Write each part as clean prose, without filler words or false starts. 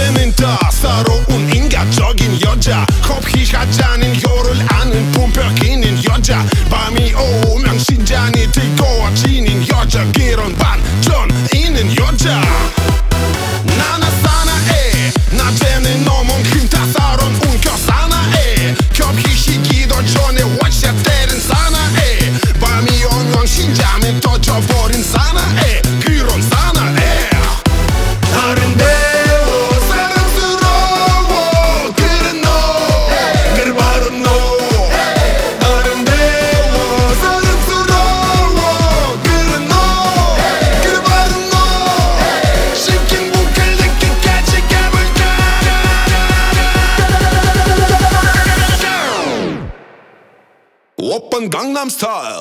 설레는 따사로운 인간적인 여자 커피 한 잔인 혀를 아는 품격 있는 여자 밤이 오면 신장이 뜨거워지는 여자 그런 반전 있는 여자 나나 사나해 낮에는 너무 힘 따사로운 운겨 사나해 커피 시기도 전에 원샷 때린 사나해 밤이 오면 신장이 터져버린 사나해 그런 사나해 아름다워 사랑스러워 그래 너 그래 바로 너 아름다워 사랑스러워 그래 너 그래 바로 너 심쿵복을 느끼까지 가볼까 오빤 강남 스타일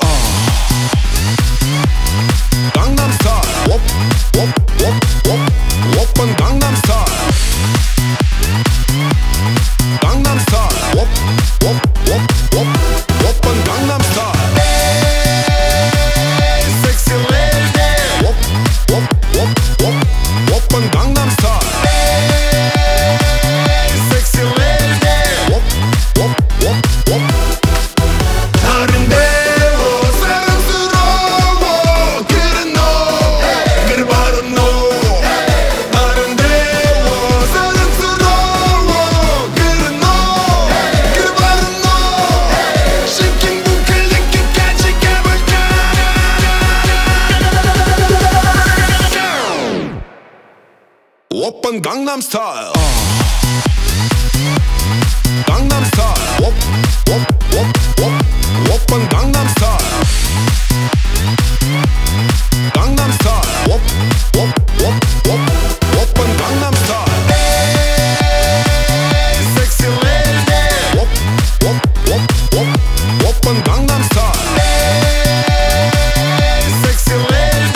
강남 스타일 오빤 강남 스타일 강남 스타일 오빤 강남 스타일 섹시 레이디 오빤 강남 스타일 섹시 레이디 아름다워 사랑스러워 그래 너 그래 바로 너 아름다워 사랑스러워 그래 너 그래 바로 너 심쿵복을 느끼까지 가볼까 오빤 강남 스타일 강남 스타일 오빤 강남 스타일 강남 스타일 오빤 강남 스타일 섹시 레이디 오빤 강남 스타일 섹시 레이디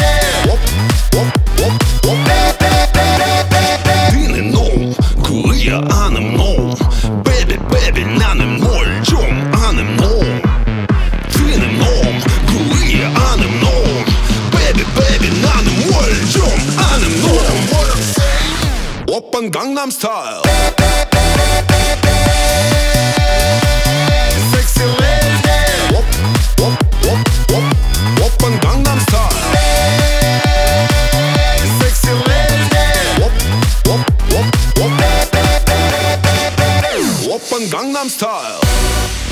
니네 놈 그야 아는 놈 베이비 베이비 나는 뭘 좀 아는 놈 니네 놈 그야 아는 놈 베이비 베이비 나는 뭘 좀 아는 놈 오빤 강남 스타일 섹시 레이디 오빤 강남 스타일 섹시 레이디 오빤 강남 스타일